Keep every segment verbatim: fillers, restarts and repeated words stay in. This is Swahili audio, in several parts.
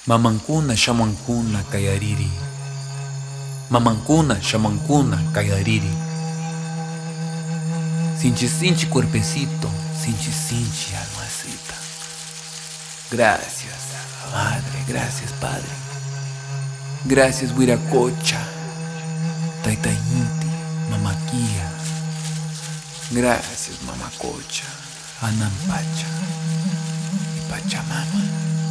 Mamankuna shamankuna kayariri. Mamankuna shamankuna kayariri. Sinchi sinchi cuerpecito, sinchi sinchi almacita. Gracias, madre, gracias, padre. Gracias, Huiracocha, Taitayinti, Mamaquia. Gracias, Mamacocha, Anampacha y Pachamama.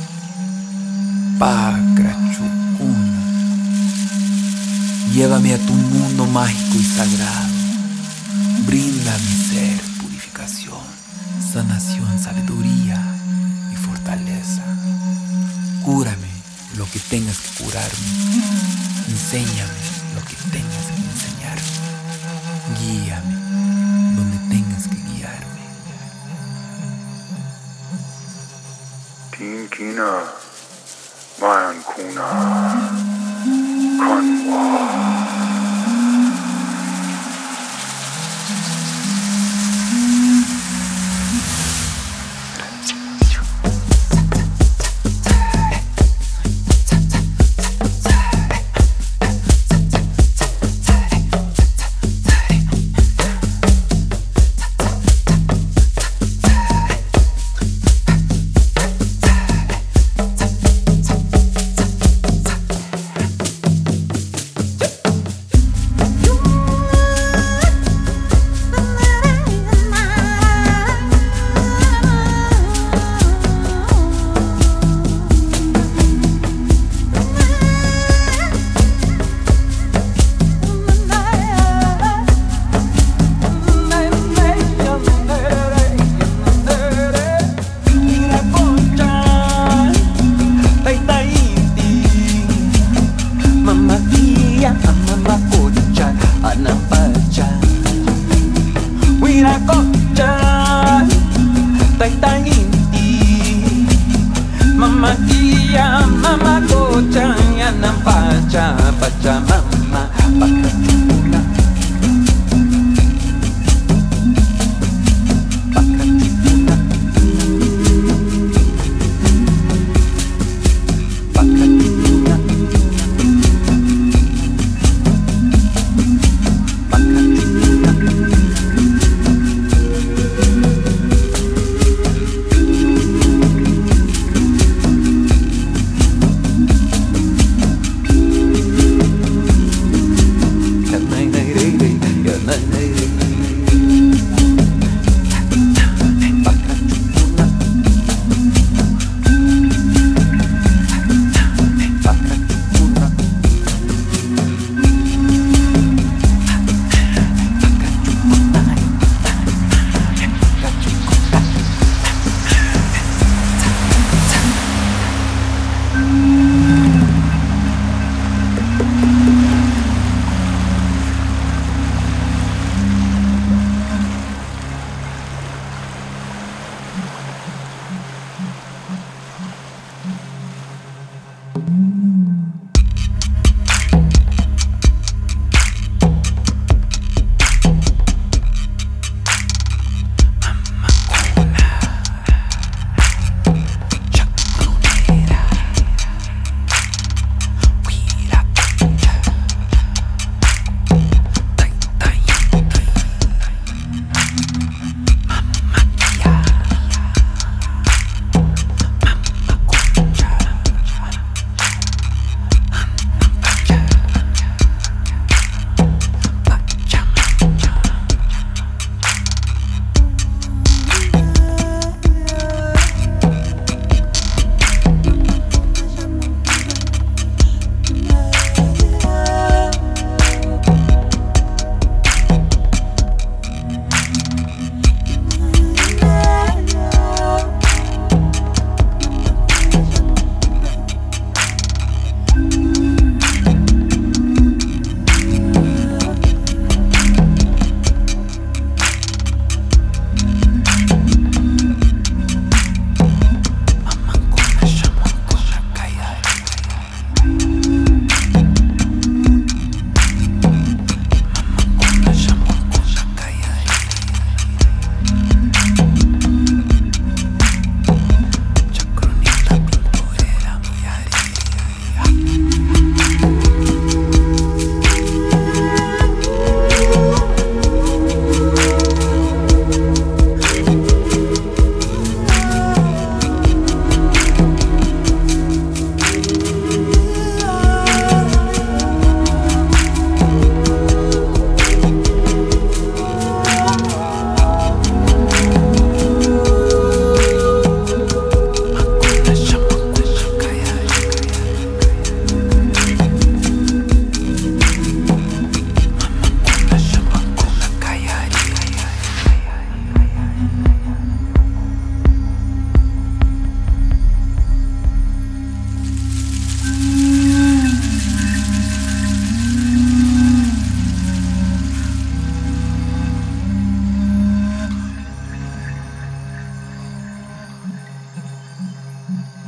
Pacrachucuna, llévame a tu mundo mágico y sagrado. Brinda a mi ser purificación, sanación, sabiduría y fortaleza. Cúrame lo que tengas que curarme. Enséñame lo que tengas que enseñarme. Guíame donde tengas que guiarme. Tinkina, Mayankuna, Kanwa. Mamaquia, mamacocha, Anampacha, Pachamama, Pacachuna, Pacachuna, Pacachuna, Pacachuna.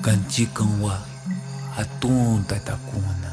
Canchicanwa, atunta takuna.